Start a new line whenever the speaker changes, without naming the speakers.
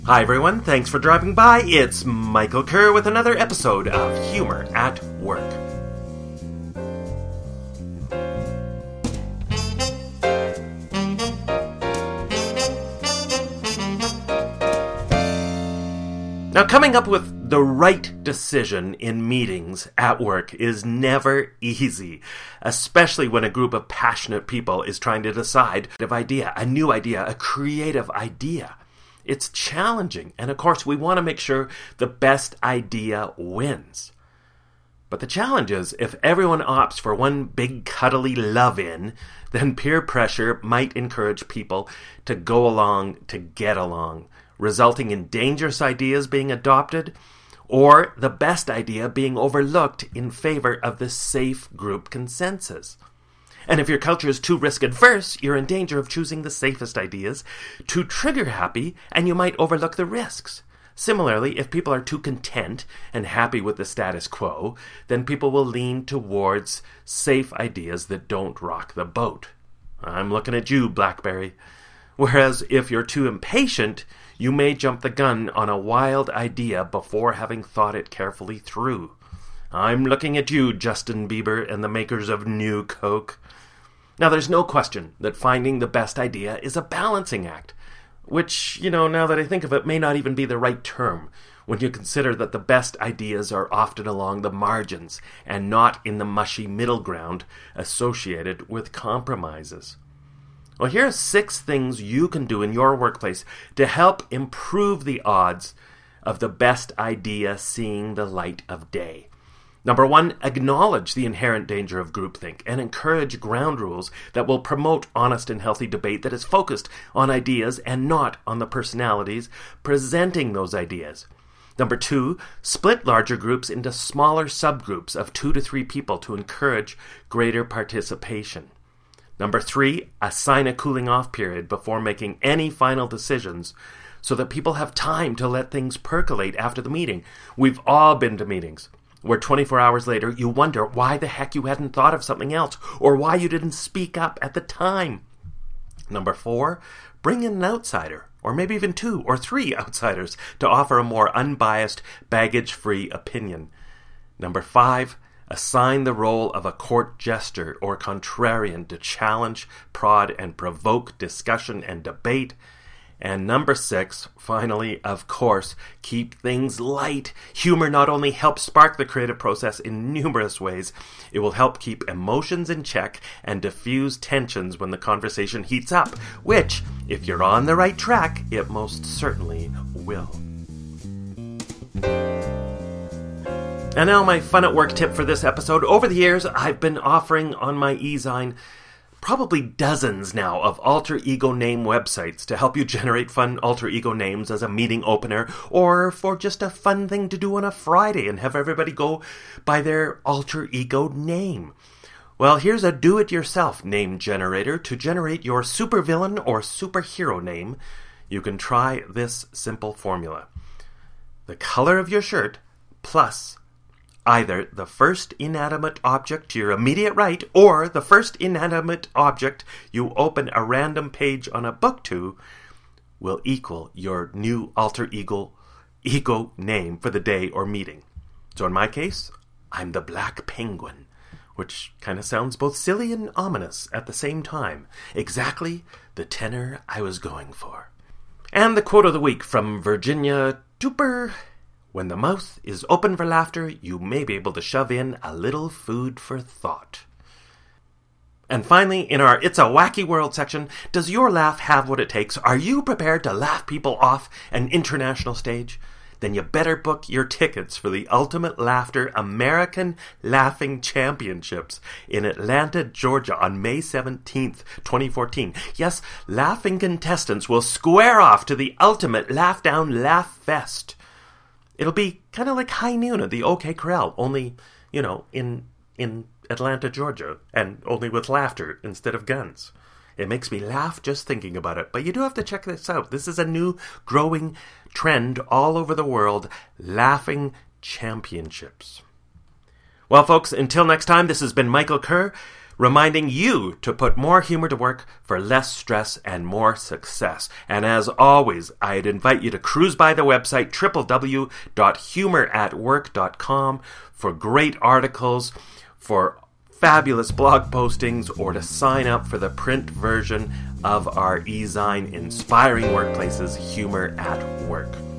Hi everyone, thanks for dropping by. It's Michael Kerr with another episode of Humor at Work. Now, coming up with the right decision in meetings at work is never easy, especially when a group of passionate people is trying to decide a new idea, a creative idea. It's challenging, and of course we want to make sure the best idea wins. But the challenge is, if everyone opts for one big cuddly love-in, then peer pressure might encourage people to go along to get along, resulting in dangerous ideas being adopted, or the best idea being overlooked in favor of the safe group consensus. And if your culture is too risk-adverse, you're in danger of choosing the safest ideas, too trigger-happy, and you might overlook the risks. Similarly, if people are too content and happy with the status quo, then people will lean towards safe ideas that don't rock the boat. I'm looking at you, BlackBerry. Whereas if you're too impatient, you may jump the gun on a wild idea before having thought it carefully through. I'm looking at you, Justin Bieber and the makers of New Coke. Now, there's no question that finding the best idea is a balancing act, which, now that I think of it, may not even be the right term when you consider that the best ideas are often along the margins and not in the mushy middle ground associated with compromises. Well, here are 6 things you can do in your workplace to help improve the odds of the best idea seeing the light of day. Number 1, acknowledge the inherent danger of groupthink and encourage ground rules that will promote honest and healthy debate that is focused on ideas and not on the personalities presenting those ideas. Number 2, split larger groups into smaller subgroups of 2 to 3 people to encourage greater participation. Number 3, assign a cooling off period before making any final decisions so that people have time to let things percolate after the meeting. We've all been to meetings where 24 hours later you wonder why the heck you hadn't thought of something else or why you didn't speak up at the time. Number 4, bring in an outsider, or maybe even 2 or 3 outsiders to offer a more unbiased, baggage-free opinion. Number 5, assign the role of a court jester or contrarian to challenge, prod, and provoke discussion and debate. And number 6, finally, of course, keep things light. Humor not only helps spark the creative process in numerous ways, it will help keep emotions in check and diffuse tensions when the conversation heats up, which, if you're on the right track, it most certainly will. And now my fun at work tip for this episode. Over the years, I've been offering on my e-zine probably dozens now of alter ego name websites to help you generate fun alter ego names as a meeting opener or for just a fun thing to do on a Friday and have everybody go by their alter ego name. Well, here's a do-it-yourself name generator to generate your supervillain or superhero name. You can try this simple formula. The color of your shirt plus either the first inanimate object to your immediate right or the first inanimate object you open a random page on a book to will equal your new alter ego name for the day or meeting. So in my case, I'm the Black Penguin, which kind of sounds both silly and ominous at the same time. Exactly the tenor I was going for. And the quote of the week from Virginia Tooper: when the mouth is open for laughter, you may be able to shove in a little food for thought. And finally, in our It's a Wacky World section, does your laugh have what it takes? Are you prepared to laugh people off an international stage? Then you better book your tickets for the Ultimate Laughter American Laughing Championships in Atlanta, Georgia on May 17th, 2014. Yes, laughing contestants will square off to the ultimate Laugh Down Laugh Fest. It'll be kind of like High Noon at the OK Corral, only, in Atlanta, Georgia, and only with laughter instead of guns. It makes me laugh just thinking about it, but you do have to check this out. This is a new growing trend all over the world, laughing championships. Well, folks, until next time, this has been Michael Kerr, reminding you to put more humor to work for less stress and more success. And as always, I'd invite you to cruise by the website www.humoratwork.com for great articles, for fabulous blog postings, or to sign up for the print version of our e-zine, Inspiring Workplaces, Humor at Work.